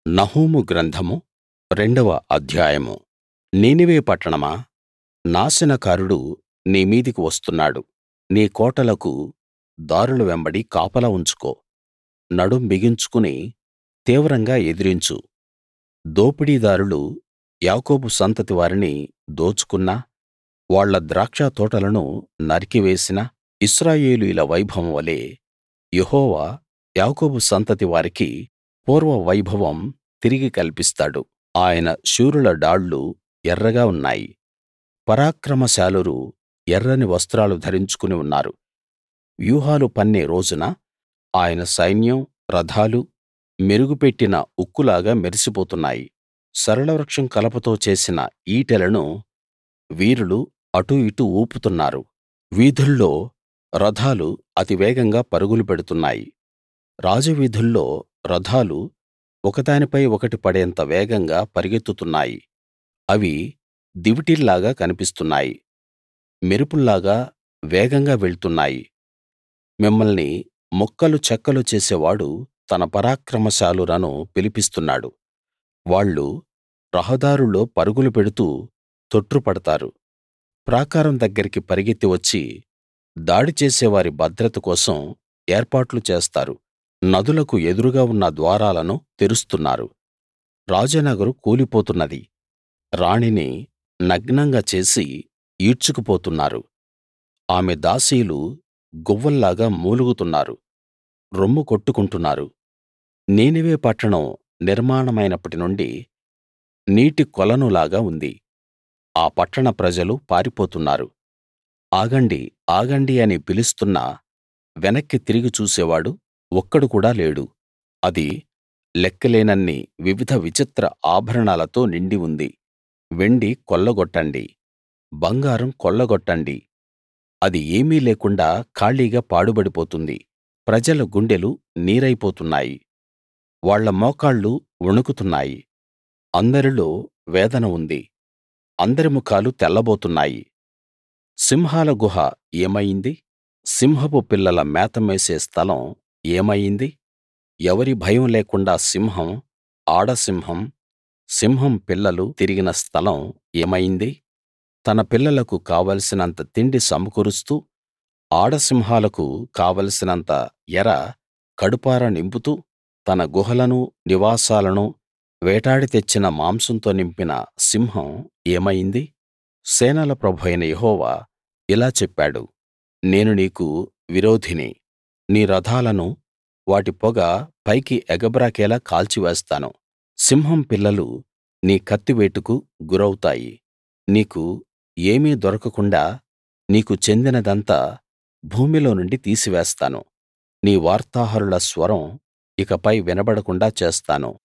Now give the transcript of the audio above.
నహూము గ్రంథము 2వ అధ్యాయము. నీనెవె పట్టణమా, నాశనకారుడు నీ మీదికి వస్తున్నాడు. నీ కోటలకు దారుల వెంబడి కాపలా ఉంచుకో. నడుం బిగించుకుని తీవ్రంగా ఎదిరించు. దోపిడీదారులు యాకోబు సంతతి వారిని దోచుకున్నా, వాళ్ళ ద్రాక్షతోటలను నరికివేసినా, ఇశ్రాయేలీయుల వైభవం వలె యెహోవా యాకోబు సంతతి వారికి పూర్వ వైభవం తిరిగి కల్పిస్తాడు. ఆయన శూరుల డాళ్లు ఎర్రగా ఉన్నాయి. పరాక్రమశాలురు ఎర్రని వస్త్రాలు ధరించుకుని ఉన్నారు. వ్యూహాలు పన్నే రోజున ఆయన సైన్యం, రథాలు మెరుగుపెట్టిన ఉక్కులాగా మెరిసిపోతున్నాయి. సరళవృక్షం కలపతో చేసిన ఈటెలను వీరులు అటూ ఇటూ ఊపుతున్నారు. వీధుల్లో రథాలు అతివేగంగా పరుగులు పెడుతున్నాయి. రాజవీధుల్లో రథాలు ఒకదానిపై ఒకటి పడేంత వేగంగా పరిగెత్తుతున్నాయి. అవి దివిటీల్లాగా కనిపిస్తున్నాయి, మెరుపుల్లాగా వేగంగా వెళ్తున్నాయి. మిమ్మల్ని ముక్కలు చెక్కలు చేసేవాడు తన పరాక్రమశాలురను పిలిపిస్తున్నాడు. వాళ్ళు రహదారుల్లో పరుగులు పెడుతూ తొట్రుపడతారు. ప్రాకారం దగ్గరికి పరిగెత్తి వచ్చి దాడి చేసేవారి భద్రత కోసం ఏర్పాట్లు చేస్తారు. నదులకు ఎదురుగా ఉన్న ద్వారాలను తెరుస్తున్నారు. రాజనగరు కూలిపోతున్నది. రాణిని నగ్నంగా చేసి ఈడ్చుకుపోతున్నారు. ఆమె దాసీలు గువ్వల్లాగా మూలుగుతున్నారు, రొమ్ము కొట్టుకుంటున్నారు. నీనెవె పట్టణం నిర్మాణమైనప్పటి నుండి నీటి కొలనులాగా ఉంది. ఆ పట్టణ ప్రజలు పారిపోతున్నారు. ఆగండి, ఆగండి అని పిలుస్తున్నా వెనక్కి తిరిగి చూసేవాడు ఒక్కడు కూడా లేడు. అది లెక్కలేనన్ని వివిధ విచిత్ర ఆభరణాలతో నిండి ఉంది. వెండి కొల్లగొట్టండి, బంగారం కొల్లగొట్టండి. అది ఏమీ లేకుండా ఖాళీగా పాడుబడిపోతుంది. ప్రజల గుండెలు నీరైపోతున్నాయి. వాళ్ళ మోకాళ్ళు వణుకుతున్నాయి. అందరిలో వేదన ఉంది. అందరి ముఖాలు తెల్లబోతున్నాయి. సింహాల గుహ ఏమయింది? సింహపు పిల్లల మేత మేసే స్థలం ఏమయింది? ఎవరి భయం లేకుండా సింహం, ఆడసింహం, సింహం పిల్లలు తిరిగిన స్థలం ఏమయింది? తన పిల్లలకు కావలసినంత తిండి సమకూరుస్తూ, ఆడసింహాలకు కావలసినంత ఎర కడుపారా నింపుతూ, తన గుహలనూ నివాసాలనూ వేటాడి తెచ్చిన మాంసంతో నింపిన సింహం ఏమయింది? సేనల ప్రభువైన యెహోవా ఇలా చెప్పాడు: నేను నీకు విరోధిని. నీ రథాలను వాటి పొగ పైకి ఎగబ్రాకేలా కాల్చివేస్తాను. సింహం పిల్లలు నీ కత్తివేటుకు గురౌతాయి. నీకు ఏమీ దొరకకుండా నీకు చెందినదంతా భూమిలో నుండి తీసివేస్తాను. నీ వార్తాహరుల స్వరం ఇకపై వినబడకుండా చేస్తాను.